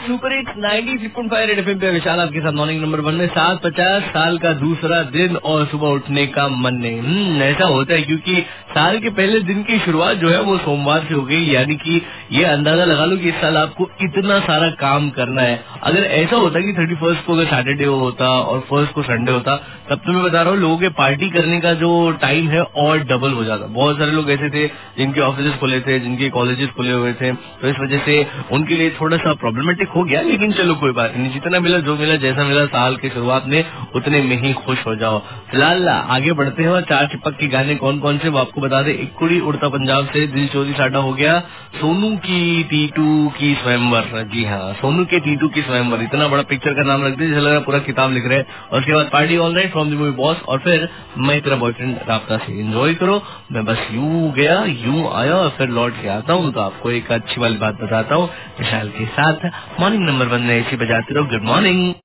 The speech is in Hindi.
सुपर हिट्स 93.5 रेड एफएम पे विशाल आपके साथ मॉर्निंग नंबर 1 में 7:50 साल का दूसरा दिन और सुबह उठने का मन नहीं। ऐसा होता है क्योंकि साल के पहले दिन की शुरुआत जो है वो सोमवार से हो गई, यानी कि ये अंदाजा लगा लो कि इस साल आपको इतना सारा काम करना है। अगर ऐसा होता कि 31st को अगर सैटरडे होता और फर्स्ट को संडे होता, तब तो मैं बता रहा हूँ लोगों के पार्टी करने का जो टाइम है और डबल हो जाता। बहुत सारे लोग ऐसे थे जिनके ऑफिस खुले थे, जिनके कॉलेजेस खुले हुए थे, तो इस वजह से उनके लिए थोड़ा सा प्रॉब्लमेटिक हो गया। लेकिन चलो कोई बात नहीं, जितना मिला जो मिला जैसा मिला साल की शुरुआत में उतने में ही खुश हो जाओ। फिलहाल आगे बढ़ते हैं और चार चिपक के गाने कौन कौन से वो आपको बता दे। एक कुड़ी उड़ता पंजाब से दिल चोरी साडा हो गया, सोनू की टीटू की स्वयंवर। जी हाँ, सोनू के टीटू की स्वयंवर, इतना बड़ा पिक्चर का नाम रख दिया जैसे लग रहा पूरा किताब लिख रहे हैं। और उसके बाद party all night from the movie boss, और फिर मैं तेरा बॉयफ्रेंड राब्ता से। एंजॉय करो। मैं बस यूं गया यूं आया और फिर लौट के आता हूँ, तो आपको एक अच्छी वाली बात बताता हूँ विशाल के साथ मॉर्निंग नंबर 1 में ऐसी बजाते रहो। Good morning.